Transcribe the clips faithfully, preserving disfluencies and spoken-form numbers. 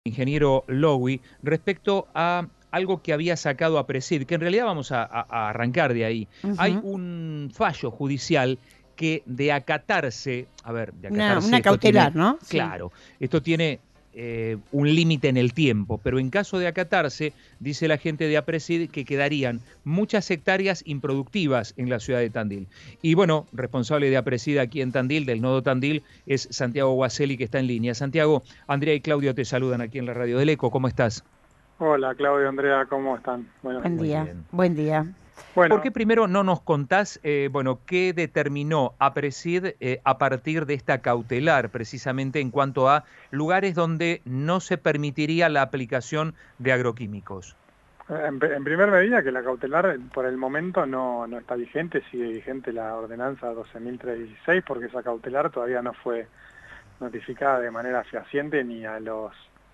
ingeniero Lowy, respecto a algo que había sacado APRESID, que en realidad vamos a, a- a arrancar de ahí. Hay Ujú. un fallo judicial que de acatarse, a ver, de Una, acatarse, una esto tiene, cautelar, ¿no? Sí. claro, esto tiene eh, un límite en el tiempo, pero en caso de acatarse, dice la gente de APRESID que quedarían muchas hectáreas improductivas en la ciudad de Tandil. Y bueno, responsable de APRESID aquí en Tandil, del nodo Tandil, es Santiago Guaseli, que está en línea. Santiago, Andrea y Claudio te saludan aquí en la Radio del Eco. ¿Cómo estás? Hola, Claudio, Andrea, ¿cómo están? Buenos Buen días. Muy día, bien. buen día. ¿Por Bueno, qué primero no nos contás, eh, bueno, qué determinó APRESID eh, a partir de esta cautelar, precisamente en cuanto a lugares donde no se permitiría la aplicación de agroquímicos? en, en primer medida que la cautelar eh, por el momento no, no está vigente, sigue vigente la ordenanza doce mil trescientos dieciséis porque esa cautelar todavía no fue notificada de manera fehaciente ni a los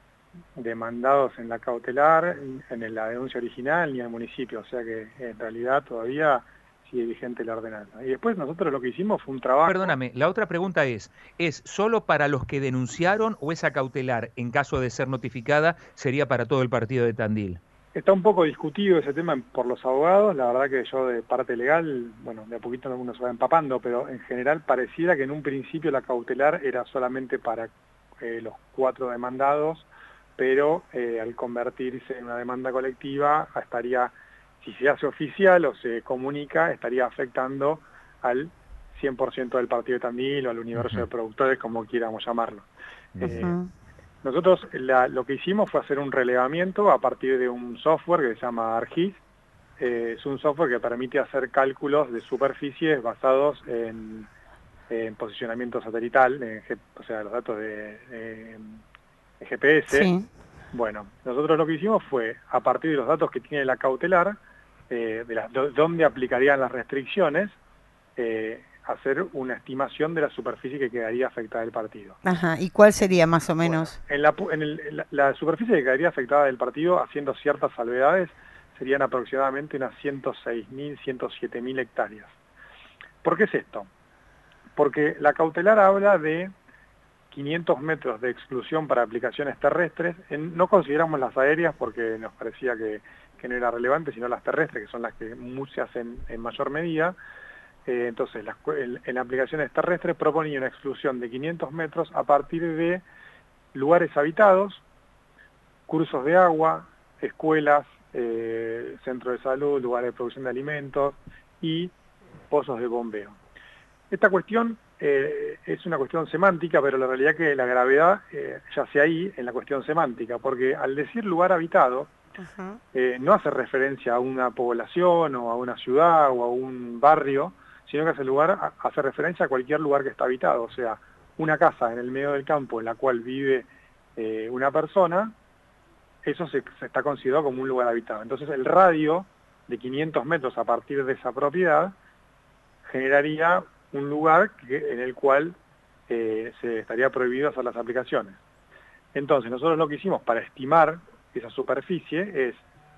demandados en la cautelar, en la denuncia original, ni al municipio, o sea que en realidad todavía sigue vigente la ordenanza. Y después nosotros lo que hicimos fue un trabajo. Perdóname, la otra pregunta es, ¿es solo para los que denunciaron o esa cautelar, en caso de ser notificada, sería para todo el partido de Tandil? Está un poco discutido ese tema por los abogados, la verdad que yo de parte legal, bueno, de a poquito uno se va empapando, pero en general pareciera que en un principio la cautelar era solamente para eh, los cuatro demandados, pero eh, al convertirse en una demanda colectiva estaría, si se hace oficial o se comunica, estaría afectando al cien por ciento del partido de Tandil o al universo Ujú, de productores, como quieramos llamarlo. Eh, bien. Ujú. nosotros la, lo que hicimos fue hacer un relevamiento a partir de un software que se llama ARGIS. Eh, es un software que permite hacer cálculos de superficies basados en, en posicionamiento satelital, en G- o sea, los datos de, de- de G P S. Sí. Bueno, nosotros lo que hicimos fue, a partir de los datos que tiene la cautelar, eh, de las, do- dónde aplicarían las restricciones, eh, hacer una estimación de la superficie que quedaría afectada del partido. Ajá. ¿Y cuál sería más o Bueno, menos? en la, pu- en el- en la, la superficie que quedaría afectada del partido, haciendo ciertas salvedades, serían aproximadamente unas ciento seis mil, ciento siete mil hectáreas. ¿Por qué es esto? Porque la cautelar habla de quinientos metros de exclusión para aplicaciones terrestres. En- no consideramos las aéreas porque nos parecía que, que no era relevante, sino las terrestres, que son las que mu- se hacen en mayor medida. Eh, entonces, las, cu- en, en aplicaciones terrestres proponía una exclusión de quinientos metros a partir de lugares habitados, cursos de agua, escuelas, eh, centros de salud, lugares de producción de alimentos y pozos de bombeo. Esta cuestión eh, es una cuestión semántica, pero la realidad es que la gravedad eh, yace ahí en la cuestión semántica, porque al decir lugar habitado, Ajá. eh, no hace referencia a una población o a una ciudad o a un barrio, sino que hace, lugar, a- hace referencia a cualquier lugar que está habitado, o sea, una casa en el medio del campo en la cual vive eh, una persona, eso se, se está considerado como un lugar habitado. Entonces el radio de quinientos metros a partir de esa propiedad generaría un lugar que, en el cual eh, se estaría prohibido hacer las aplicaciones. Entonces nosotros lo que hicimos para estimar esa superficie es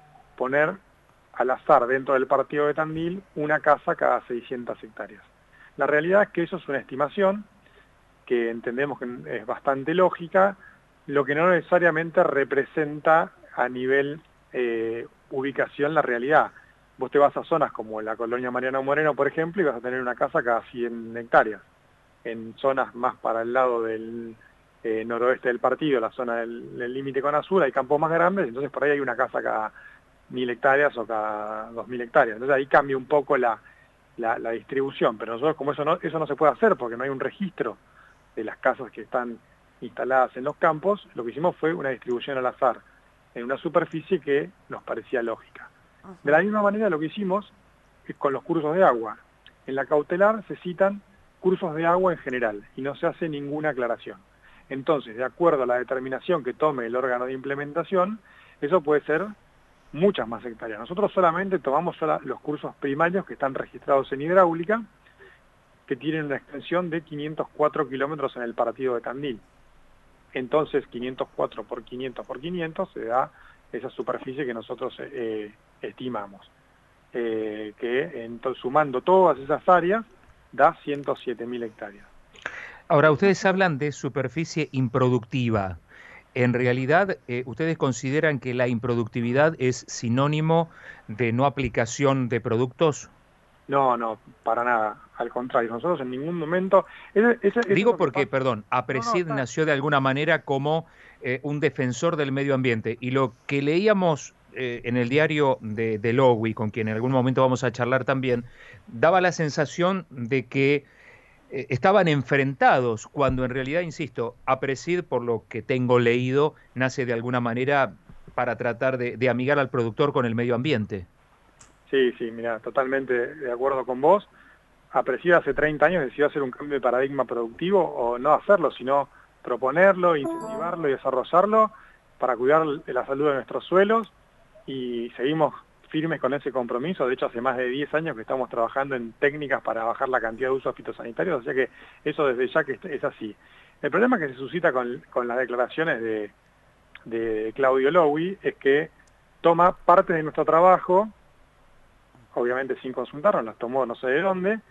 poner al azar dentro del partido de Tandil una casa cada seiscientas hectáreas. La realidad es que eso es una estimación que entendemos que es bastante lógica, lo que no necesariamente representa a nivel eh, ubicación la realidad. Vos te vas a zonas como la colonia Mariano Moreno, por ejemplo, y vas a tener una casa cada cien hectáreas. En zonas más para el lado del eh, noroeste del partido, la zona del del límite con Azul, hay campos más grandes, entonces por ahí hay una casa cada mil hectáreas o cada dos mil hectáreas. Entonces ahí cambia un poco la, la, la distribución, pero nosotros como eso no, eso no se puede hacer porque no hay un registro de las casas que están instaladas en los campos, lo que hicimos fue una distribución al azar, en una superficie que nos parecía lógica. De la misma manera lo que hicimos es con los cursos de agua. En la cautelar se citan cursos de agua en general y no se hace ninguna aclaración. Entonces, de acuerdo a la determinación que tome el órgano de implementación, eso puede ser muchas más hectáreas. Nosotros solamente tomamos sola los cursos primarios que están registrados en hidráulica, que tienen una extensión de quinientos cuatro kilómetros en el partido de Tandil. Entonces, quinientos cuatro por quinientos por quinientos se da esa superficie que nosotros eh, estimamos, eh, que entonces, sumando todas esas áreas da ciento siete mil hectáreas. Ahora, ustedes hablan de superficie improductiva. En realidad, eh, ¿ustedes consideran que la improductividad es sinónimo de no aplicación de productos? No, no, para nada. Al contrario, nosotros en ningún momento... Eso, eso, eso es Digo lo que porque, pasa. perdón, No, no, APRESID está... nació de alguna manera como eh, un defensor del medio ambiente y lo que leíamos eh, en el diario de, de Lowy, con quien en algún momento vamos a charlar también, daba la sensación de que eh, estaban enfrentados cuando en realidad, insisto, APRESID, por lo que tengo leído, nace de alguna manera para tratar de, de amigar al productor con el medio ambiente. Sí, sí, mira, totalmente de acuerdo con vos. APRESID hace treinta años decidió hacer un cambio de paradigma productivo, o no hacerlo, sino proponerlo, incentivarlo y desarrollarlo para cuidar la salud de nuestros suelos, y seguimos firmes con ese compromiso. De hecho, hace más de diez años que estamos trabajando en técnicas para bajar la cantidad de usos fitosanitarios, o sea que eso desde ya que es así. El problema que se suscita con, con las declaraciones de, de Claudio Lowy es que toma parte de nuestro trabajo, obviamente sin consultarnos, las tomó no sé de dónde,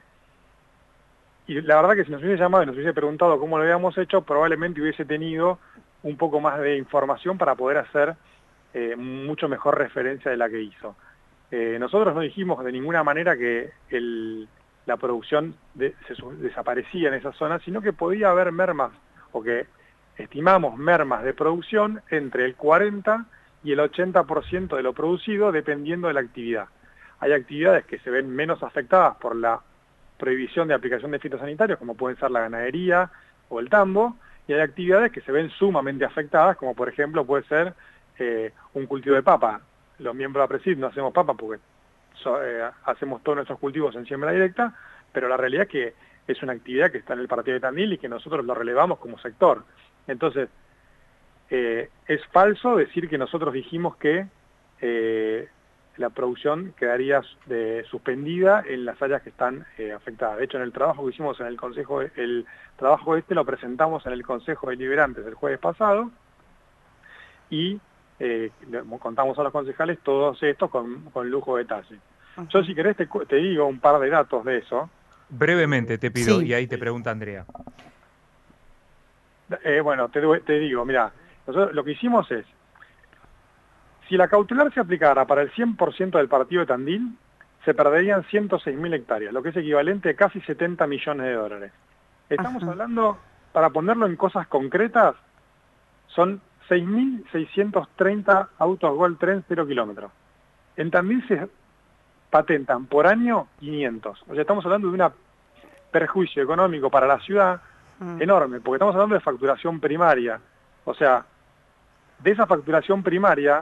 y la verdad que si nos hubiese llamado y nos hubiese preguntado cómo lo habíamos hecho, probablemente hubiese tenido un poco más de información para poder hacer eh, mucho mejor referencia de la que hizo. Eh, nosotros no dijimos de ninguna manera que el, la producción de, se, desaparecía en esa zona, sino que podía haber mermas, o que estimamos mermas de producción entre el cuarenta y el ochenta por ciento de lo producido, dependiendo de la actividad. Hay actividades que se ven menos afectadas por la prohibición de aplicación de fitosanitarios, como pueden ser la ganadería o el tambo, y hay actividades que se ven sumamente afectadas, como por ejemplo puede ser eh, un cultivo de papa. Los miembros de APRESID no hacemos papa porque so, eh, hacemos todos nuestros cultivos en siembra directa, pero la realidad es que es una actividad que está en el partido de Tandil y que nosotros lo relevamos como sector. Entonces, eh, es falso decir que nosotros dijimos que eh, la producción quedaría de, suspendida en las áreas que están eh, afectadas. De hecho, en el trabajo que hicimos en el Consejo, el trabajo este lo presentamos en el Consejo Deliberantes el jueves pasado y eh, contamos a los concejales todos estos con, con lujo de detalle. Uh-huh. Yo, si querés, te, te digo un par de datos de eso. Brevemente te pido, sí. Y ahí te pregunta Andrea. Eh, bueno, te, te digo, mira, nosotros lo que hicimos es, si la cautelar se aplicara para el cien por ciento del partido de Tandil, se perderían ciento seis mil hectáreas, lo que es equivalente a casi setenta millones de dólares. Estamos Ajá. hablando, para ponerlo en cosas concretas, son seis mil seiscientos treinta autos Gol Tren cero kilómetros. En Tandil se patentan por año quinientos. O sea, estamos hablando de un perjuicio económico para la ciudad mm. enorme, porque estamos hablando de facturación primaria. O sea, de esa facturación primaria,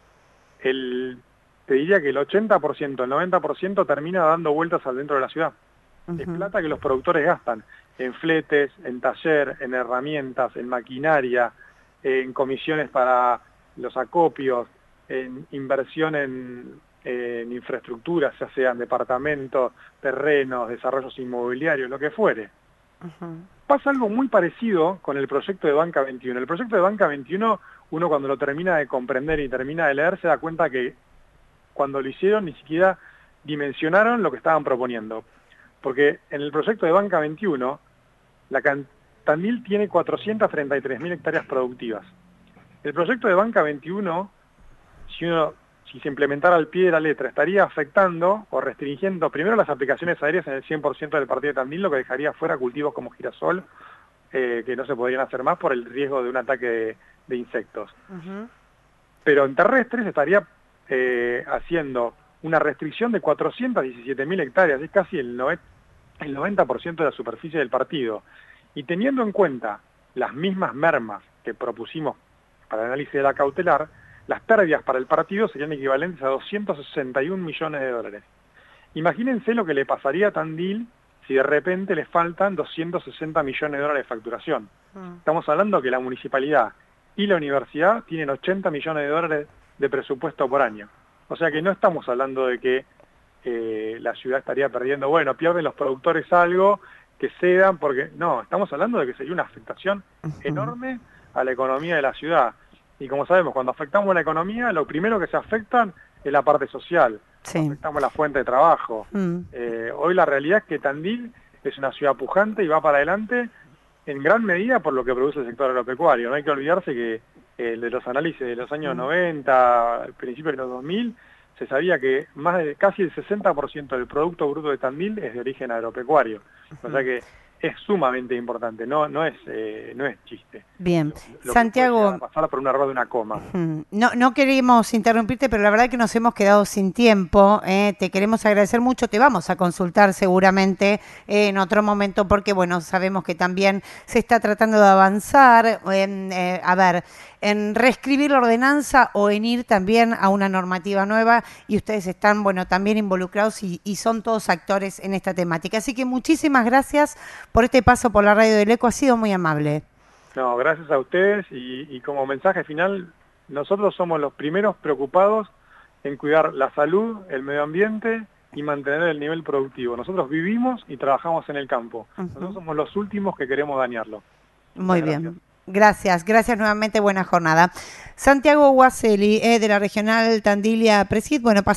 el, te diría que el ochenta por ciento, el noventa por ciento termina dando vueltas al dentro de la ciudad. Uh-huh. Es plata que los productores gastan en fletes, en taller, en herramientas, en maquinaria, en comisiones para los acopios, en inversión en, en infraestructuras, ya sean departamentos, terrenos, desarrollos inmobiliarios, lo que fuere. Uh-huh. Pasa algo muy parecido con el proyecto de Banca veintiuno. El proyecto de Banca veintiuno, uno cuando lo termina de comprender y termina de leer, se da cuenta que cuando lo hicieron ni siquiera dimensionaron lo que estaban proponiendo. Porque en el proyecto de Banca veintiuno, la Tandil tiene cuatrocientas treinta y tres mil hectáreas productivas. El proyecto de Banca veintiuno, si uno si se implementara al pie de la letra, estaría afectando o restringiendo primero las aplicaciones aéreas en el cien por ciento del partido de Tandil, lo que dejaría fuera cultivos como girasol, eh, que no se podrían hacer más por el riesgo de un ataque de, de insectos. Uh-huh. Pero en terrestres estaría eh, haciendo una restricción de cuatrocientas diecisiete mil hectáreas, es casi el, nove, el noventa por ciento de la superficie del partido. Y teniendo en cuenta las mismas mermas que propusimos para el análisis de la cautelar, las pérdidas para el partido serían equivalentes a doscientos sesenta y un millones de dólares. Imagínense lo que le pasaría a Tandil si de repente le faltan doscientos sesenta millones de dólares de facturación. Mm. Estamos hablando que la municipalidad y la universidad tienen ochenta millones de dólares de presupuesto por año. O sea que no estamos hablando de que eh, la ciudad estaría perdiendo, bueno, pierden los productores algo, que cedan, porque no, estamos hablando de que sería una afectación uh-huh. enorme a la economía de la ciudad. Y como sabemos, cuando afectamos la economía, lo primero que se afectan es la parte social. Sí. Afectamos la fuente de trabajo. Mm. Eh, hoy la realidad es que Tandil es una ciudad pujante y va para adelante en gran medida por lo que produce el sector agropecuario. No hay que olvidarse que eh, de los análisis de los años Mm. noventa, principios de los dos mil, se sabía que más de casi el sesenta por ciento del Producto Bruto de Tandil es de origen agropecuario. O sea que es sumamente importante, no, no, es, eh, no es chiste. Bien, Lo, lo Santiago, que pasar por un error de una coma. No, no queríamos interrumpirte, pero la verdad que nos hemos quedado sin tiempo. Eh, te queremos agradecer mucho. Te vamos a consultar seguramente eh, en otro momento porque, bueno, sabemos que también se está tratando de avanzar en, eh, a ver, en reescribir la ordenanza o en ir también a una normativa nueva y ustedes están, bueno, también involucrados y, y son todos actores en esta temática. Así que muchísimas gracias por este paso por la Radio del Eco. Ha sido muy amable. No, gracias a ustedes y, y como mensaje final, nosotros somos los primeros preocupados en cuidar la salud, el medio ambiente y mantener el nivel productivo. Nosotros vivimos y trabajamos en el campo. Uh-huh. Nosotros somos los últimos que queremos dañarlo. Muy Muchas bien. Gracias, gracias nuevamente, buena jornada. Santiago Guaseli, eh, de la Regional Tandilia Presid, bueno,